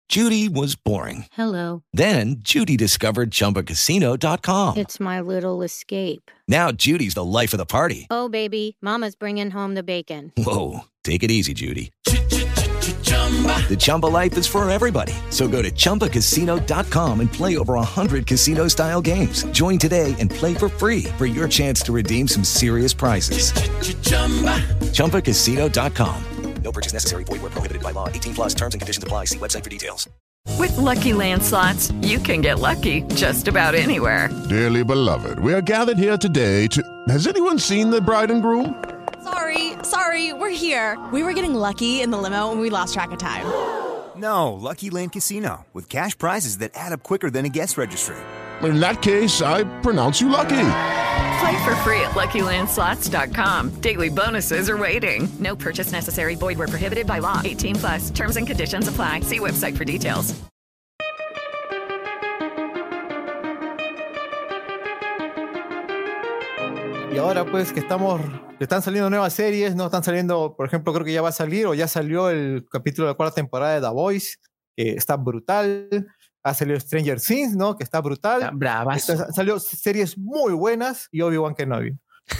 Judy was boring. Hello. Then Judy discovered ChumbaCasino.com. It's my little escape. Now Judy's the life of the party. Oh, baby, mama's bringing home the bacon. Whoa, take it easy, Judy. The Chumba life is for everybody. So go to ChumbaCasino.com and play over 100 casino-style games. Join today and play for free for your chance to redeem some serious prizes. ChumbaCasino.com. No purchase necessary. Void where prohibited by law. 18+ terms and conditions apply. See website for details. With Lucky Land Slots, you can get lucky just about anywhere. Dearly beloved, we are gathered here today to... Has anyone seen the bride and groom? Sorry, we're here. We were getting lucky in the limo and we lost track of time. No, Lucky Land Casino, with cash prizes that add up quicker than a guest registry. In that case, I pronounce you lucky. Play for free at LuckyLandSlots.com. Daily bonuses are waiting. No purchase necessary. Void where prohibited by law. 18+. Terms and conditions apply. See website for details. Y ahora pues que están saliendo nuevas series, ¿no? Están saliendo, por ejemplo, creo que ya va a salir o ya salió el capítulo de la 4ª temporada de The Voice, que está brutal. Ha salido Stranger Things, ¿no? Que está brutal. Está bravazo. Han salido series muy buenas y Obi-Wan Kenobi.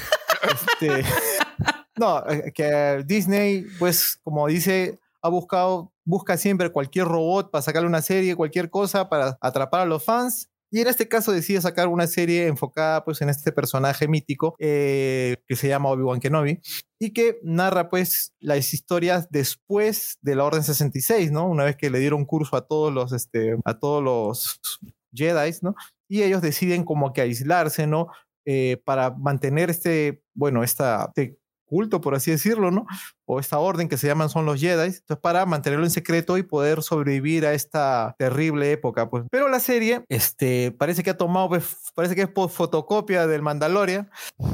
No, que Disney, pues, como dice, busca siempre cualquier robot para sacarle una serie, cualquier cosa para atrapar a los fans. Y en este caso decide sacar una serie enfocada pues en este personaje mítico que se llama Obi-Wan Kenobi y que narra pues las historias después de la Orden 66, ¿no? Una vez que le dieron curso a todos los Jedis, ¿no? Y ellos deciden como que aislarse, ¿no? Para mantener este culto, por así decirlo, ¿no? O esta orden que se llaman son los Jedi, entonces para mantenerlo en secreto y poder sobrevivir a esta terrible época, pues. Pero la serie, parece que ha tomado, pues, parece que es por fotocopia del Mandalorian,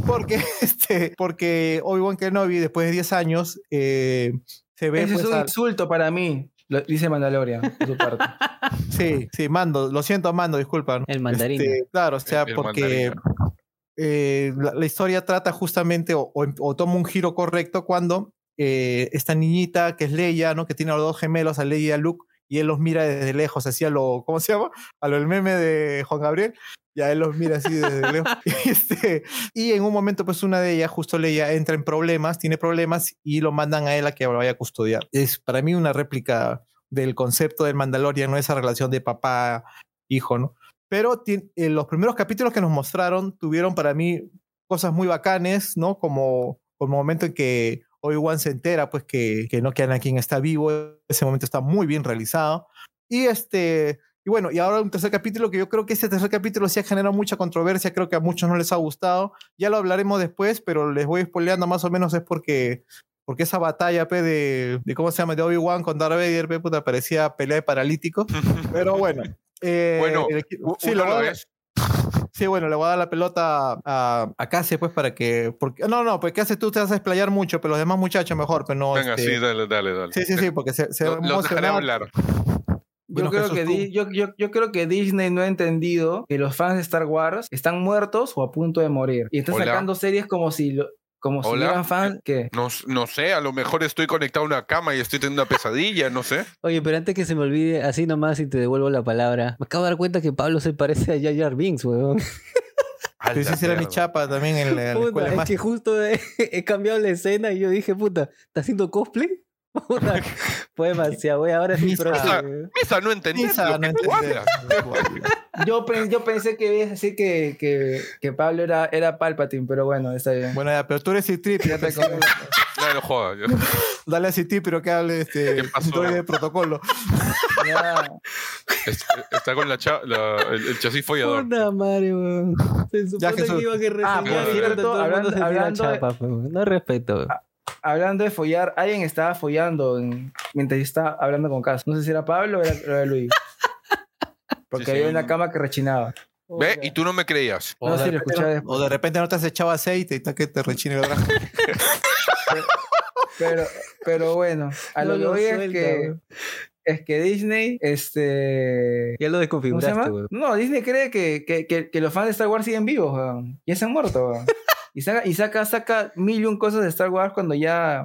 porque Obi-Wan Kenobi, después de 10 años, se ve... Ese pues, es un insulto para mí, lo dice Mandalorian, por su parte. Sí, Mando, lo siento, Mando, disculpa, ¿no? El mandarín. Claro, o sea, porque... la historia trata justamente o toma un giro correcto cuando esta niñita que es Leia, ¿no? Que tiene a los dos gemelos, a Leia y a Luke, y él los mira desde lejos, así ¿cómo se llama? A lo del meme de Juan Gabriel, y a él los mira así desde lejos. Y en un momento, pues una de ellas, justo Leia, tiene problemas, y lo mandan a él a que lo vaya a custodiar. Es para mí una réplica del concepto del Mandalorian, ¿no? Esa relación de papá-hijo, ¿no? Pero los primeros capítulos que nos mostraron tuvieron para mí cosas muy bacanes, ¿no? Como el momento en que Obi-Wan se entera, pues, que Anakin está vivo. Ese momento está muy bien realizado. Y bueno, y ahora un tercer capítulo que yo creo que ese tercer capítulo sí ha generado mucha controversia. Creo que a muchos no les ha gustado. Ya lo hablaremos después, pero les voy spoileando más o menos es porque esa batalla de ¿cómo se llama? De Obi-Wan con Darth Vader, puta, parecía pelea de paralíticos. Pero bueno. Sí, lo ves. Sí, bueno, le voy a dar la pelota a Case, pues, para que... No, pues Case tú te vas a explayar mucho, pero los demás muchachos mejor, pero no... Venga, sí, dale. Sí, porque se los dejaré hablar. Yo creo que Disney no ha entendido que los fans de Star Wars están muertos o a punto de morir. Y están sacando series como si eran fans que... No sé, a lo mejor estoy conectado a una cama y estoy teniendo una pesadilla, no sé. Oye, pero antes que se me olvide, así nomás y te devuelvo la palabra, me acabo de dar cuenta que Pablo se parece a Jar Jar Binks, weón. Esa era mi chapa también en la escuela. Es que justo he cambiado la escena y yo dije, puta, ¿está haciendo cosplay? Puta, fue demasiado, güey. Ahora sí, Misa no entendí lo que tú hablas. Yo pensé que ibas a decir que Pablo era Palpatine, pero bueno, está bien. Bueno, ya, pero tú eres C-Trip, ya te No jodas. Dale a C-Trip, pero que hable de protocolo. Está con el chasis follador. Puta madre, weón. Se supone que iba a reseñar. Por cierto, hablando no respeto. Hablando de follar, alguien estaba follando mientras estaba hablando con Cas. No sé si era Pablo o era Luis. Porque había una cama que rechinaba. ¿Ve? Y tú no me creías. No, sí, lo escuchaba después. O de repente no te has echado aceite y está que te rechine el brazo. pero bueno, a lo que voy es que Disney, ya lo desconfiguraste, güey. No, Disney cree que los fans de Star Wars siguen vivos, güey. Ya se han muerto, güey. Y saca mil y un cosas de Star Wars cuando ya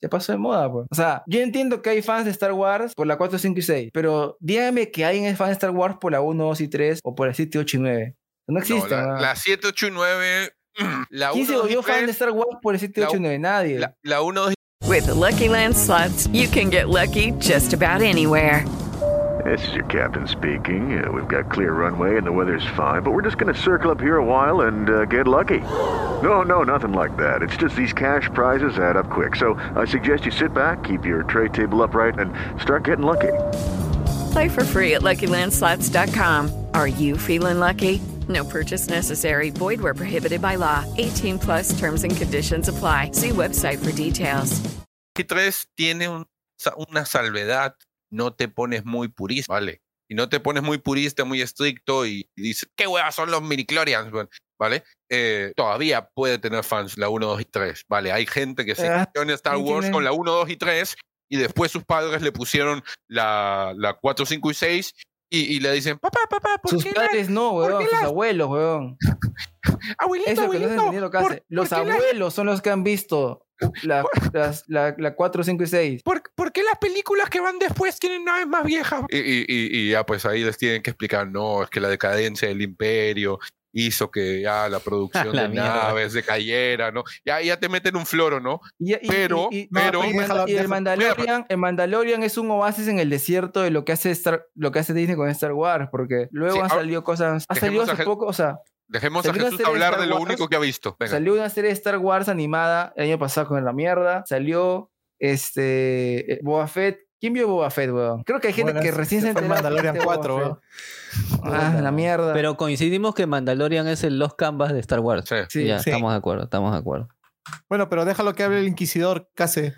Ya pasó de moda, pues. O sea, yo entiendo que hay fans de Star Wars por la 4, 5 y 6, pero dígame que hay fans de Star Wars por la 1, 2 y 3 o por la 7, 8 y 9. No existe. No, la 7, 8 y 9... ¿Quién se volvió fan de Star Wars por el 7, 8 y 9? Nadie. La 1, 2 y... With the Lucky Land Slots, you can get lucky just about anywhere. This is your captain speaking. We've got clear runway and the weather's fine, but we're just going to circle up here a while and get lucky. No, nothing like that. It's just these cash prizes add up quick. So I suggest you sit back, keep your tray table upright, and start getting lucky. Play for free at LuckyLandSlots.com. Are you feeling lucky? No purchase necessary. Void where prohibited by law. 18 plus terms and conditions apply. See website for details. 3 tiene una salvedad. No te pones muy purista, ¿vale? Y no te pones muy purista, muy estricto y dices, ¿qué huevas son los mini-chlorians? ¿Vale? Todavía puede tener fans la 1, 2 y 3, ¿vale? Hay gente que se quedó en Star Wars con la 1, 2 y 3 y después sus padres le pusieron la 4, 5 y 6 y le dicen, papá, ¿por sus qué padres no, weón, sus abuelos, weón. Abuelito, eso que no se entendió lo que hace. Los abuelos son los que han visto la 4, 5 y 6. ¿Por qué las películas que van después tienen naves más viejas? Y ya pues ahí les tienen que explicar, no, es que la decadencia del imperio hizo que ya la producción de naves decayera, ¿no? Ya te meten un floro, ¿no? Pero el Mandalorian es un oasis en el desierto de lo que hace Disney con Star Wars, porque luego han salido cosas, ha salido hace poco, o sea, dejemos a Jesús hablar de lo único que ha visto. Venga. Salió una serie de Star Wars animada el año pasado con la mierda. Salió Boba Fett. ¿Quién vio Boba Fett, weón? Creo que hay gente que recién se enteró. Mandalorian 4, weón. La mierda. Pero coincidimos que Mandalorian es el Lost Canvas de Star Wars. Sí. Ya, estamos de acuerdo. Bueno, pero déjalo que hable el Inquisidor, Case.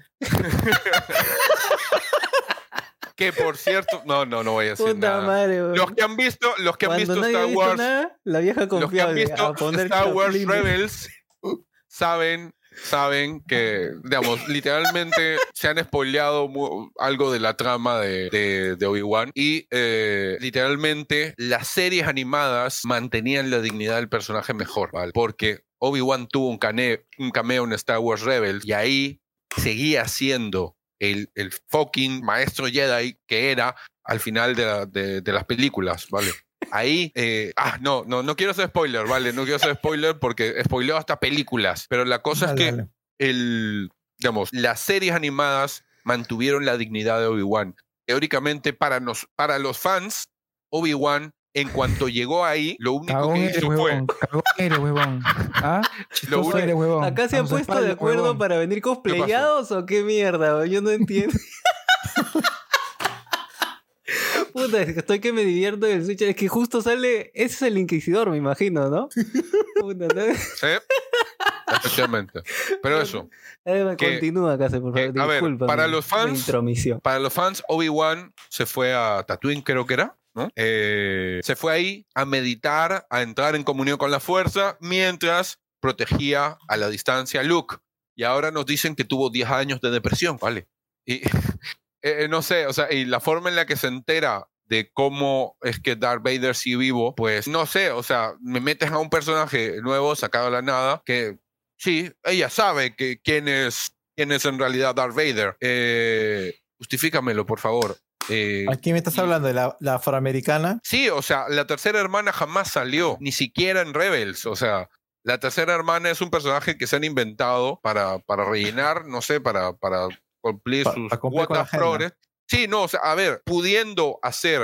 Que por cierto, no voy a decir Puta nada. Madre, los que han visto Star Wars, nada, la vieja confiable, los que han visto Star Wars Rebels saben que, digamos, literalmente se han spoileado algo de la trama de Obi-Wan y literalmente las series animadas mantenían la dignidad del personaje mejor, ¿vale? Porque Obi-Wan tuvo un cameo en Star Wars Rebels y ahí seguía siendo el fucking maestro Jedi que era al final de las películas, ¿vale? Ahí, no quiero hacer spoiler, ¿vale? No quiero hacer spoiler porque spoileo hasta películas, pero la cosa es que las series animadas mantuvieron la dignidad de Obi-Wan. Teóricamente, para los fans, Obi-Wan, en cuanto llegó ahí, lo único que hizo fue... huevón. ¿Ah? ¿Acá se han puesto de acuerdo huevón para venir cosplayados o qué mierda? Yo no entiendo. Puta, estoy que me divierto en el Switch. Es que justo sale... Ese es el Inquisidor, me imagino, ¿no? Puta, ¿no? Sí, efectivamente. Pero eso. Continúa, Case, por favor. A ver, para los fans, Obi-Wan se fue a Tatooine, creo que era, ¿no? Se fue ahí a meditar, a entrar en comunión con la fuerza, mientras protegía a la distancia a Luke. Y ahora nos dicen que tuvo 10 años de depresión, ¿vale? Y no sé, o sea, y la forma en la que se entera de cómo es que Darth Vader sigue vivo, pues no sé, o sea, me metes a un personaje nuevo, sacado de la nada, que sí, ella sabe que quién es en realidad Darth Vader. Justifícamelo, por favor. ¿Aquí me estás hablando de la afroamericana? Sí, o sea, la tercera hermana jamás salió, ni siquiera en Rebels, o sea, la tercera hermana es un personaje que se han inventado para rellenar, no sé, para cumplir sus cuotas progres. Sí, no, o sea, a ver, pudiendo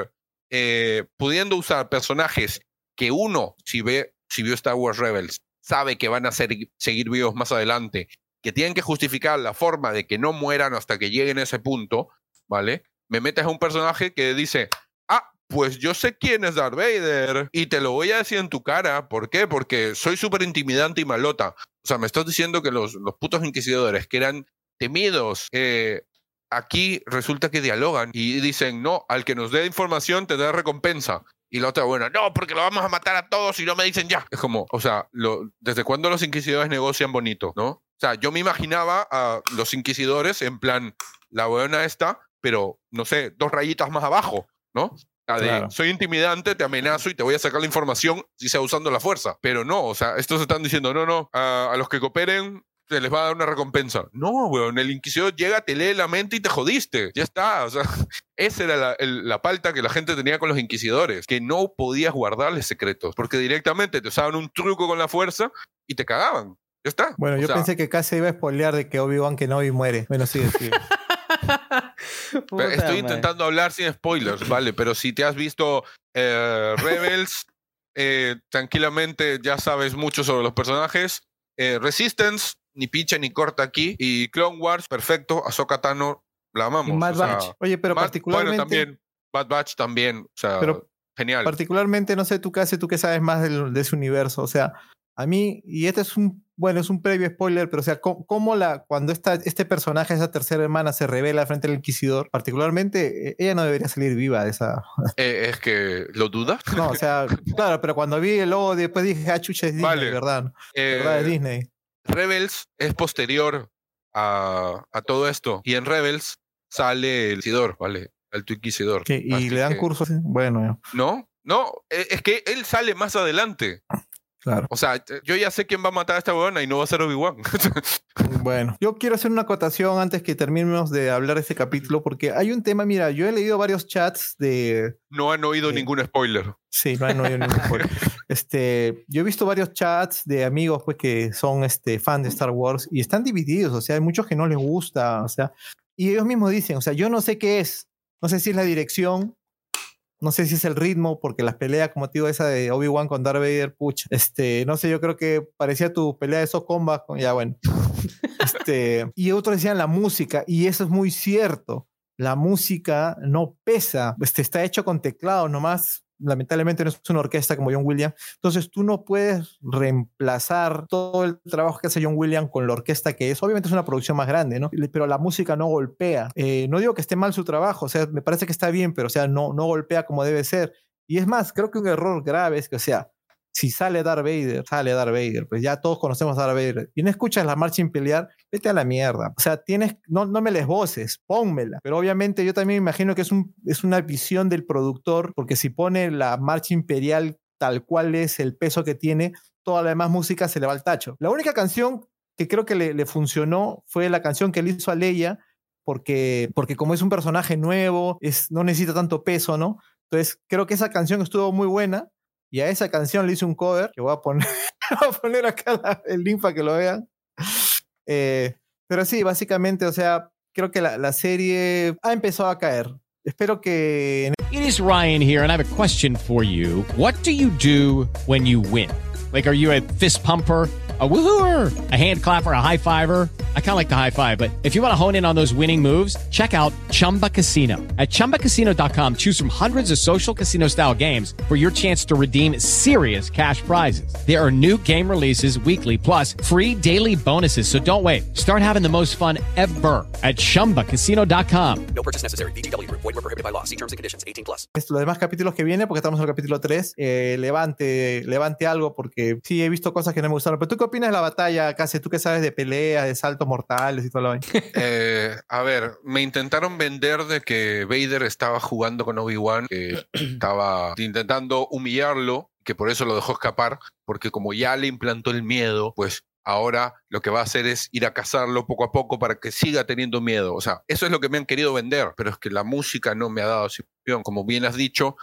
usar personajes que uno, si vio Star Wars Rebels, sabe que van a seguir vivos más adelante, que tienen que justificar la forma de que no mueran hasta que lleguen a ese punto, ¿vale? Me metes a un personaje que dice, pues yo sé quién es Darth Vader y te lo voy a decir en tu cara. ¿Por qué? Porque soy súper intimidante y malota. O sea, me estás diciendo que los putos inquisidores que eran temidos, aquí resulta que dialogan y dicen, no, al que nos dé información te da recompensa. Y la otra, bueno, no, porque lo vamos a matar a todos y no me dicen ya. Es como, o sea, ¿desde cuándo los inquisidores negocian bonito, no? O sea, yo me imaginaba a los inquisidores en plan, la buena esta, pero, no sé, 2 rayitas más abajo, ¿no? Claro. Soy intimidante, te amenazo y te voy a sacar la información si sea usando la fuerza. Pero no, o sea, estos están diciendo, no, a los que cooperen se les va a dar una recompensa. No, weón, el inquisidor llega, te lee la mente y te jodiste. Ya está, o sea, esa era la falta que la gente tenía con los inquisidores, que no podías guardarles secretos, porque directamente te usaban un truco con la fuerza y te cagaban. Ya está. Bueno, yo pensé que casi iba a spoilear de que Obi-Wan Kenobi muere. Bueno, sigue. Estoy intentando hablar sin spoilers, ¿vale? Pero si te has visto Rebels, tranquilamente ya sabes mucho sobre los personajes. Resistance, ni pincha ni corta aquí. Y Clone Wars, perfecto. Ahsoka Tano, la amamos. Y Bad Batch. Oye, pero particularmente... Bueno, también. Bad Batch también. O sea, pero genial. Particularmente, no sé, tú qué sabes más de ese universo. O sea, a mí, y este es un previo spoiler, pero o sea, cuando este personaje, esa tercera hermana, se revela frente al Inquisidor, particularmente, ella no debería salir viva de esa... ¿Es que lo dudas? No, o sea, claro, pero cuando vi el logo, después dije, chucha, es Disney, vale. ¿verdad? ¿Verdad? Es Disney. Rebels es posterior a todo esto, y en Rebels sale el Inquisidor, ¿vale? El Inquisidor. Y le dan cursos, bueno. No, es que él sale más adelante. Claro. O sea, yo ya sé quién va a matar a esta huevona y no va a ser Obi-Wan. Bueno, yo quiero hacer una acotación antes que terminemos de hablar de este capítulo, porque hay un tema, mira, yo he leído varios chats de... No han oído ningún spoiler. Sí, no han oído ningún spoiler. Yo he visto varios chats de amigos pues que son fans de Star Wars y están divididos, o sea, hay muchos que no les gusta, o sea, y ellos mismos dicen, o sea, yo no sé qué es, no sé si es la dirección, no sé si es el ritmo, porque las peleas, como te digo, esa de Obi-Wan con Darth Vader, pucha. No sé, yo creo que parecía tu pelea de esos combats. Ya, bueno. Y otros decían la música, y eso es muy cierto. La música no pesa. Está hecho con teclado nomás. Lamentablemente no es una orquesta como John Williams. Entonces tú no puedes reemplazar todo el trabajo que hace John Williams con la orquesta que es. Obviamente es una producción más grande, ¿no? Pero la música no golpea. No digo que esté mal su trabajo, o sea, me parece que está bien, pero o sea, no golpea como debe ser. Y es más, creo que un error grave es que, o sea, si sale Darth Vader, pues ya todos conocemos a Darth Vader, y no escuchas la marcha imperial, vete a la mierda. O sea, no me les voces, pónmela. Pero obviamente yo también me imagino que es una visión del productor, porque si pone la marcha imperial tal cual es el peso que tiene, toda la demás música se le va al tacho. La única canción que creo que le funcionó fue la canción que le hizo a Leia, porque como es un personaje nuevo, no necesita tanto peso, ¿no? Entonces creo que esa canción estuvo muy buena. Y a esa canción le hice un cover, que voy a poner acá el link para que lo vean. Pero sí, básicamente, o sea, creo que la serie ha empezado a caer. Espero que... It is Ryan here, and I have a question for you. What do you do when you win? Like, are you a fist pumper, a woohooer, a hand clapper, a high fiver? I kind of like the high five, but if you want to hone in on those winning moves, check out Chumba Casino. At ChumbaCasino.com, choose from hundreds of social casino-style games for your chance to redeem serious cash prizes. There are new game releases weekly, plus free daily bonuses, so don't wait. Start having the most fun ever at ChumbaCasino.com. No purchase necessary. VGW. Void where prohibited by law. See terms and conditions. 18+. Los demás capítulos que vienen, porque estamos en el capítulo 3, levante algo, porque sí he visto cosas que no me gustaron. Pero ¿tú qué opinas de la batalla, Casi? ¿Tú qué sabes de peleas, de saltos mortales y todo lo demás? A ver, me intentaron vender de que Vader estaba jugando con Obi-Wan, que estaba intentando humillarlo, que por eso lo dejó escapar, porque como ya le implantó el miedo, pues ahora lo que va a hacer es ir a cazarlo poco a poco para que siga teniendo miedo. O sea, eso es lo que me han querido vender, pero es que la música no me ha dado esa opción. Como bien has dicho,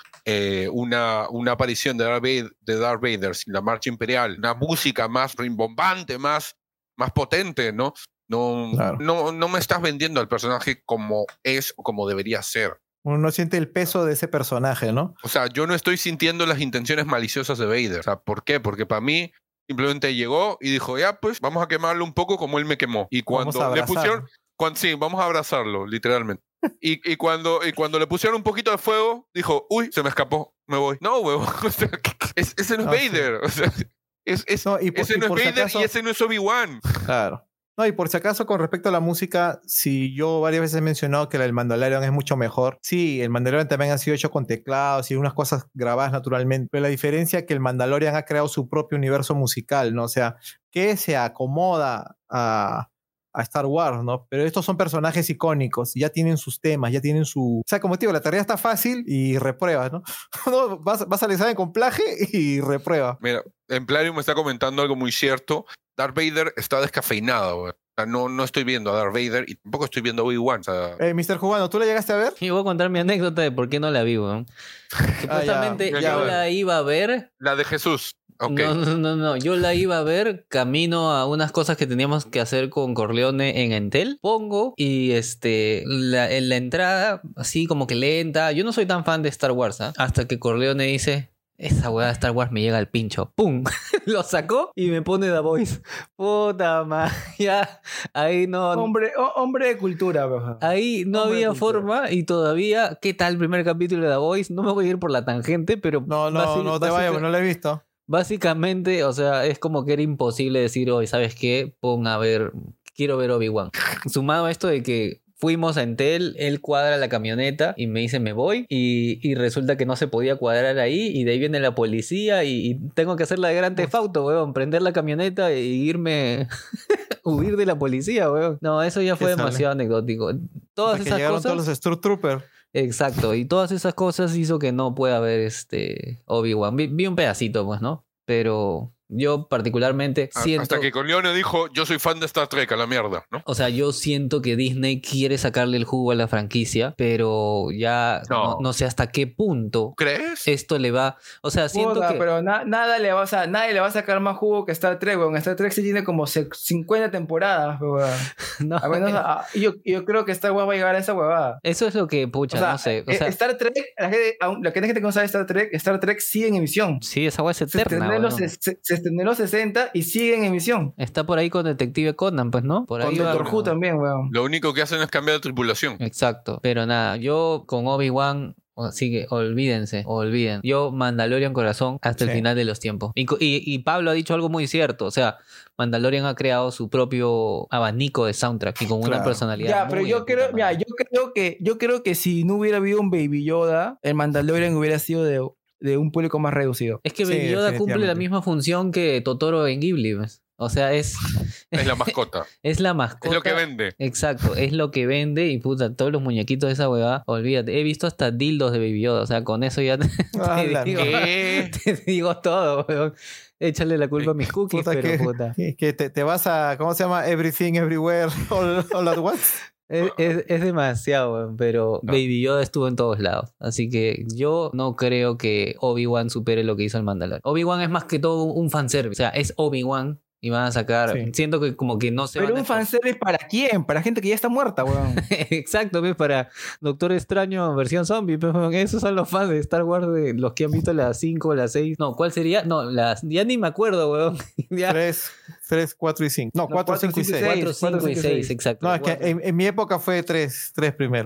una aparición de Darth Vader sin la marcha imperial, una música más rimbombante, más potente, ¿no? Claro. No me estás vendiendo al personaje como es o como debería ser. Uno no siente el peso de ese personaje, ¿no? O sea, yo no estoy sintiendo las intenciones maliciosas de Vader. O sea, ¿por qué? Porque para mí simplemente llegó y dijo, ya, pues vamos a quemarlo un poco como él me quemó. Y cuando le pusieron... Sí, vamos a abrazarlo, literalmente. y cuando le pusieron un poquito de fuego, dijo, uy, se me escapó, me voy. No, huevo. O sea, ese no es Vader. Sí. O sea, ese no es Vader y ese no es Obi-Wan. Claro. No, y por si acaso, con respecto a la música, si yo varias veces he mencionado que el Mandalorian es mucho mejor. Sí, el Mandalorian también ha sido hecho con teclados y unas cosas grabadas naturalmente, pero la diferencia es que el Mandalorian ha creado su propio universo musical, ¿no? O sea, que se acomoda a Star Wars, ¿no? Pero estos son personajes icónicos, ya tienen sus temas, ya tienen su... O sea, como te digo, la tarea está fácil y repruebas, ¿no? Vas al examen con plaje y repruebas. Mira, Emplario me está comentando algo muy cierto. Darth Vader está descafeinado, güey. O sea, no estoy viendo a Darth Vader y tampoco estoy viendo a Obi-Wan. O sea... Mr. Jugano, ¿tú la llegaste a ver? Y voy a contar mi anécdota de por qué no la vi, weón. Supuestamente yo la iba a ver. La de Jesús. Okay. No. Yo la iba a ver camino a unas cosas que teníamos que hacer con Corleone en Entel. Pongo y en la entrada, así como que lenta. Yo no soy tan fan de Star Wars, ¿eh? Hasta que Corleone dice... Esa weá de Star Wars me llega al pincho. ¡Pum! Lo sacó y me pone The Voice. Puta madre. Ya, ahí no... Hombre de cultura, bro. Ahí no había forma y todavía... ¿Qué tal el primer capítulo de The Voice? No me voy a ir por la tangente, pero... No te vayas, no lo he visto. Básicamente, o sea, es como que era imposible decir, hoy, ¿sabes qué? Quiero ver Obi-Wan. Sumado a esto de que fuimos a Entel, él cuadra la camioneta y me dice me voy y resulta que no se podía cuadrar ahí y de ahí viene la policía y tengo que hacer la de Grand Theft Auto, weón, prender la camioneta e irme huir de la policía, weón. No, eso ya fue demasiado anecdótico. Todas esas cosas... todos los Stormtroopers. Exacto, y todas esas cosas hizo que no pueda ver Obi-Wan. Vi un pedacito, pues, ¿no? Pero... Yo particularmente siento... Hasta que Corleone dijo, yo soy fan de Star Trek, a la mierda, ¿no? O sea, yo siento que Disney quiere sacarle el jugo a la franquicia, pero ya no sé hasta qué punto... ¿Crees? Esto le va... O sea, siento que... Pero nadie le va a sacar más jugo que Star Trek, weón. Star Trek sí tiene como 50 temporadas, weón. No, yo creo que Star Wars va a llegar a esa huevada. Eso es lo que, pucha, no sé. O sea, Star Trek, la gente que no sabe Star Trek sigue en emisión. Sí, esa hueá es eterna, se estrenó en los 60 y sigue en emisión. Está por ahí con Detective Conan, pues, ¿no? Por ahí con Doctor Who también, weón. Lo único que hacen es cambiar de tripulación. Exacto. Pero nada, yo con Obi-Wan... Así que olviden. Yo Mandalorian corazón hasta el final de los tiempos. Y Pablo ha dicho algo muy cierto. O sea, Mandalorian ha creado su propio abanico de soundtrack y con una personalidad. Ya, pero yo creo que si no hubiera habido un Baby Yoda, el Mandalorian hubiera sido de un público más reducido. Es que Baby Yoda cumple la misma función que Totoro en Ghibli, ¿ves? O sea, es la mascota. Es la mascota. Es lo que vende. Exacto, es lo que vende y puta, todos los muñequitos de esa huevada, olvídate. He visto hasta dildos de Baby Yoda, o sea, con eso ya te digo todo, weón. Échale la culpa a mis cookies, pero puta. Que te vas a, ¿cómo se llama? Everything, Everywhere, all at once. Es demasiado, pero Baby Yoda estuvo en todos lados. Así que yo no creo que Obi-Wan supere lo que hizo el Mandalorian. Obi-Wan es más que todo un fanservice. O sea, es Obi-Wan y van a sacar... Sí. Siento que como que no se Pero un fanservice ¿para quién? Para gente que ya está muerta, weón. Exacto, ¿ves? Para Doctor Extraño versión zombie. Pero esos son los fans de Star Wars, de los que han visto las 5 o las 6. No, ¿cuál sería? No, ya ni me acuerdo, weón. 3, 4 y 5. No, 4, 5 y 6. 4, 5 y 6, exacto. No, es que en mi época fue 3 primero.